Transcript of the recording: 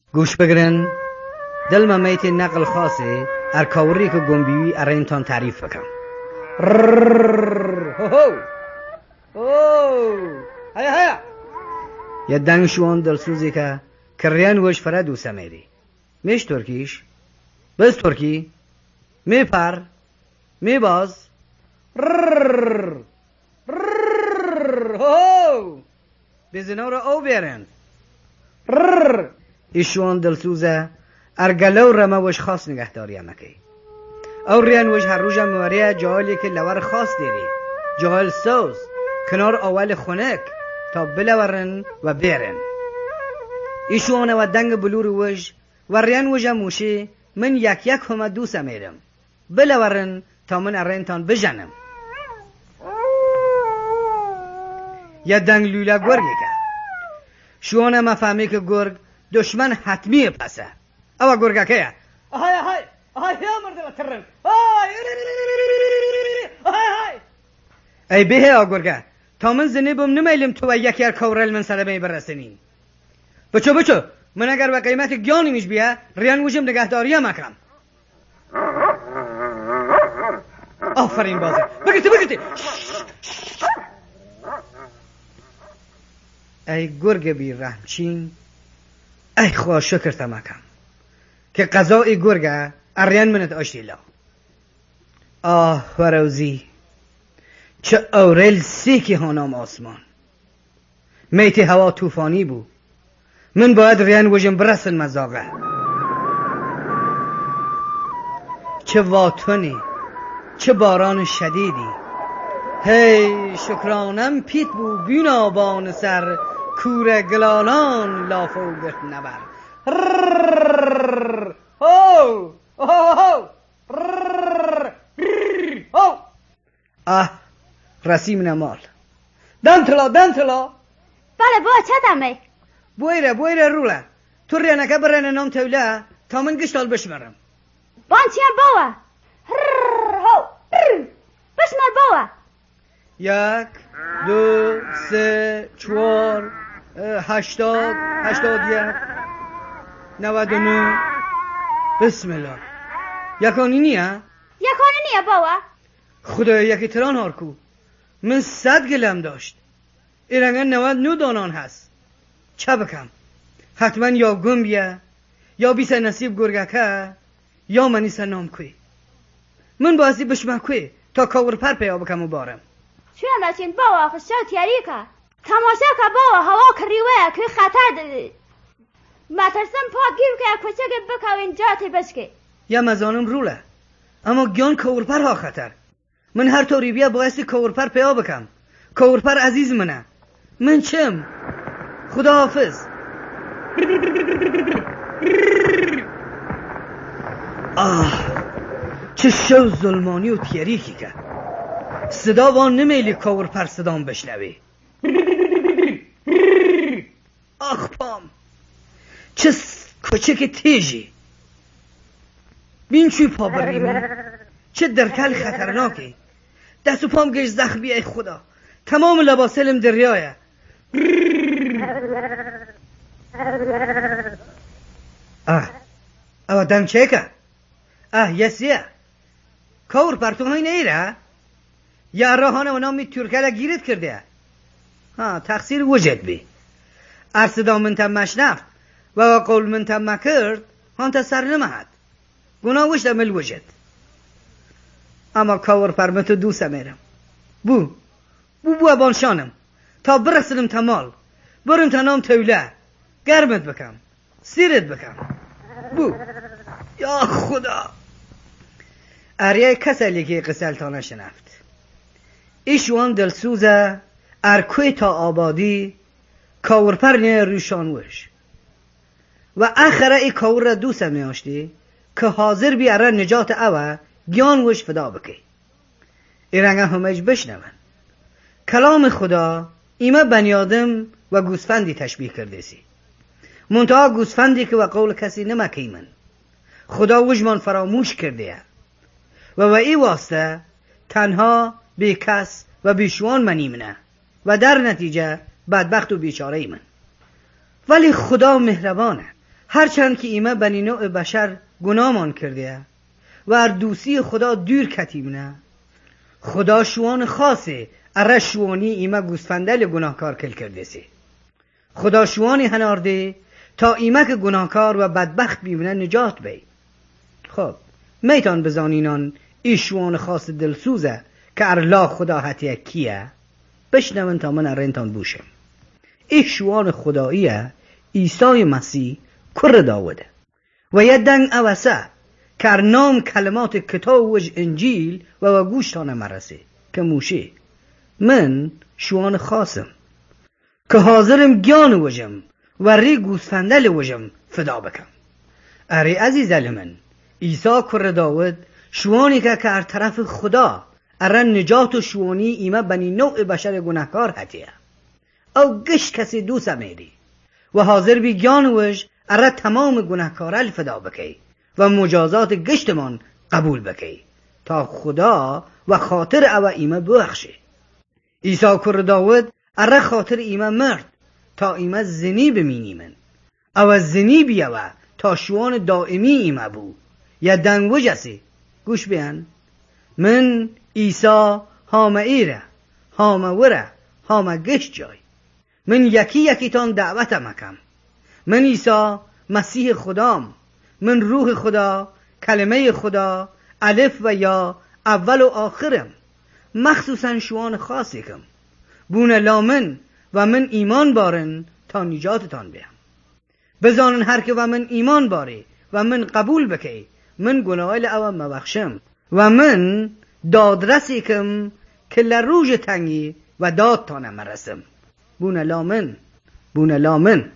گوش بگرن دل ممیت نقل خاصه ارکاوری که گنبیوی ارینتان تعریف بکن. هیا یه دنگ شوان دلسوزی که کریان وش فرد و سمیری میش ترکیش بس ترکی می پر می باز بزنو را او بیرن ایشوان دلسوزه ارگلو رمه وش خاص نگهداری مکی او ریان وش هر روز موریه جالی که لور خاص دیری جال سوز کنار اول خونک تا بلورن و بیرن ایشوان و دنگ بلور وش و ریان وش موشی من یک هم دوست میرم بلورن تا من ارینتان بجنم. یا دنگ لولا گرگی که شوانه ما فهمی که گرگ دشمن حتمی پسه او گرگه که آهای مرده ترن ای به او گرگه تا من زنیبم نمیلم تو و یکی ار کورل من سلمه برسنین بچو من اگر به قیمت گیانی میش بیا ریان وجم نگهداری مکم. آفرین بازه بگیتی ای گرگ بی رحمچین ای خواه شکر تمکم که قضای گرگه اریان منت آشتیلا. و روزی چه اورل سیکی هانام آسمان میتی هوا توفانی بو من باید ریان وجم برسن مزاقه چه واتونی چه باران شدیدی هی شکرانم پیت بو بینابان سر کوره گلالان لافو گرت نبر رسیم نمال دن تلا بله با چه دمه بویره روله تو رینکه برن نام توله تا من گشتال بشمرم بان چیم باوه بشمر باوه 1 2 3 4 80 81 99 بسم الله یکانی نیه باوه خدا یکی تران هارکو من 100 گلم داشت ایرنگه 99 دانان هست چه بکم حتما یا گم بیه یا بیس نصیب گرگکه یا منی سنام کوی من بازی بشمه کوی تا کاور پر پیا بکم و بارم چون رسیم باوه خشتا تیاری که تماشا که باوه هوا کریوه که خطر دادی مترسم پا گیر که کچه که بکوین جاتی بشکه یا مزانم روله اما گیان کاور پر ها خطر من هر طوری بیا بایستی کاور پر پیا بکم کاور پر عزیز منه من چم خدا حافظ. چه شو ظلمانی و تیریکی که صدا وان نمیلی کاور پر صدام بشنوی. آخ پام چه کوچک تیجی بین چوی پا بریمون چه درکل خطرناکی دست و پام گشت زخمی ای خدا تمام لباسلم دریایه. او دم چه که یسیه کور پرتو های نیره یا راهانه و نامی ترکل گیرت کرده تقصیر وجد بی ارسدا من تم مشنفت و قول من تم مکرد هان تا سر نمهد گناه وشت عمل وجد اما کور پرمتو دوست میرم بو بانشانم تا برسلم تمال برم تنام توله گرمت بکم سیرت بکم بو یا خدا اریه کسلی که قسلتانه شنفت ایشوان دلسوزه ارکوی تا آبادی کاورپر نه روشان وش و اخره ای کاور را دوست میاشتی که حاضر بی اره نجات اوه گیان وش فدا بکی ایرنگه همش بشنون کلام خدا ایمه بنی آدم و گوسفندی تشبیه کرده سی منتها گوسفندی که و قول کسی نمکی من خدا وجمان فراموش کرده و ای واسطه تنها بی کس و بیشوان منی منه و در نتیجه بدبخت و بیچاره من ولی خدا مهربانه هرچند که ایمه بنی نوع بشر گناهمان کرده و ار دوستی خدا دور کتیمنه، خدا شوان خاصه اره شوانی ایمه گوسفندل گناهکار کل کرده سی. خدا شوانی هنارده تا ایمه که گناهکار و بدبخت بیمونه نجات بی. خب میتان بزانینان ای شوان خاص دلسوزه که ارلا خدا حتیه کیه؟ بشنون تا من ارینتان بوشم. ای شوان خداییه عیسی مسیح کر داوده و یه دنگ اوسه که نام کلمات کتاب وج انجیل و گوشتانه مرسه که موشه من شوان خاصم که حاضرم گیان وجم و ری گوسفندل وجم فدا بکم. اری عزیز من عیسی کر داود شوانی که ار طرف خدا اره نجات و شوانی ایمه بنی نوع بشر گناهکار هتیه او گشت کسی دوست میری و حاضر بی گیان وج اره تمام گناهکارل فدا بکی و مجازات گشتمان قبول بکی تا خدا و خاطر او ایمه بخشه. عیسی کر داود اره خاطر ایمه مرد تا ایمه زنی بمینی من او زنی بیوه تا شوان دائمی ایمه بو یا دنگو جسی. گوش بیان من عیسی هامه ایره هامه وره هامه گشت جای من یکی تان دعوت مکم. من عیسی مسیح خدام، من روح خدا، کلمه خدا، الف و یا، اول و آخرم، مخصوصا شوان خاصی کم بون لامن و من ایمان بارن تا نجاتتان بیم. بزانن هر که و من ایمان باری و من قبول بکی من گناهال او مبخشم و من دادرسی کم که لروج تنگی و داد تانم مرسم. بون لامن